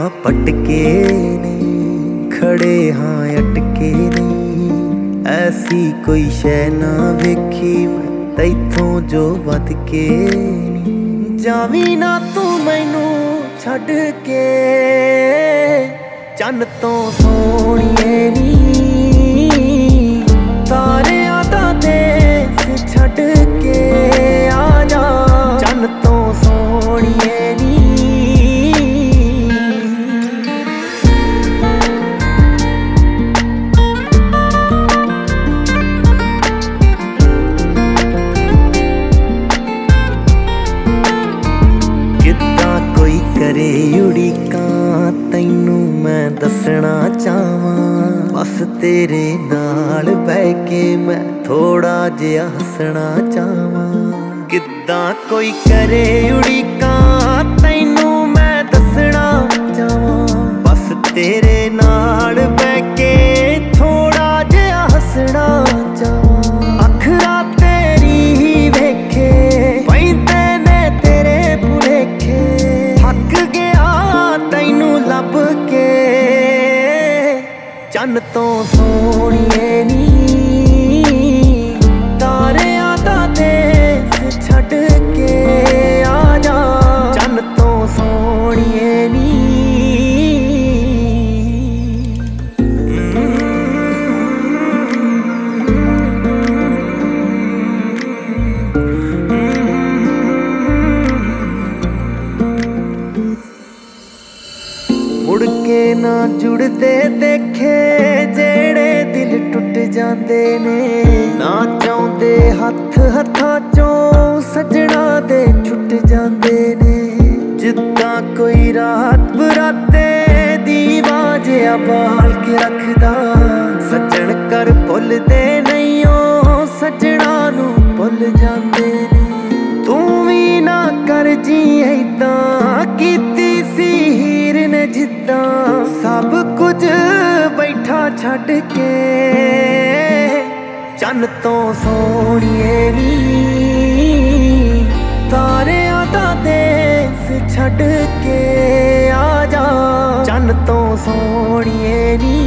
पटके ने खड़े हाँ अटके नहीं। ऐसी कोई शै ना वेखी मैं तैथों जो वध के नहीं। जावी ना तू मैनू छड्ड के चन्न तो सोहणिए नी। तारियां दा देस छड्ड के आ जा चन्न तो सोहणिए नी। करे उड़ीकां तैनू मैं दसना चाहवां। बस तेरे नाल बैह के मैं थोड़ा जिहा हसना चाहवां। किद्दां कोई करे उड़ीकां तैनू मैं दसना चाहवां। बस तेरे नाल बैह के थोड़ा जिहा हसना चाहवां। अखरा तेरी ही वेखे पैंदे ने तेरे भुलेखे। थक गया तैनू लभ के चन्न तो सोहणिए नी। तारियां दा देस छड्ड के आ जा चन्न तो सोहणिए नी। मुड़ के ना जुड़दे देखे जेड़े दिल टुट जांदे ने। ना चाहुंदे हत्थ हत्थां चों सजना दे छुट जांदे ने। जिद्दां कोई रात बराते दीवा जिहा बाल के रखदा। सज्जण कर भुलदे नहीं ओ सज्जणा नूं भुल जांदे ने। तू भी ना कर जी ऐदां कीती सी हीर ने जिद्दां। सब कुछ बैठा छड्ड के चन्न तो सोहणिए नी। तारियां दा देस छड्ड के आ जा चन्न तो सोहणिए नी।